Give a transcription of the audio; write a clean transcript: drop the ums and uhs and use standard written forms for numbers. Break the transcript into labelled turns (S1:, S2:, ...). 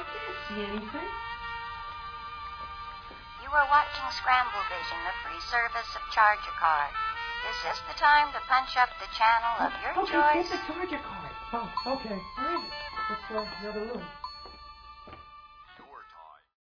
S1: can't see anything.
S2: You are watching Scramble Vision, the free service of Charger Card. Is this the time to punch up the channel of your choice?
S1: Okay, get the Charger Card. Oh, okay. All right. Let's go to the other room.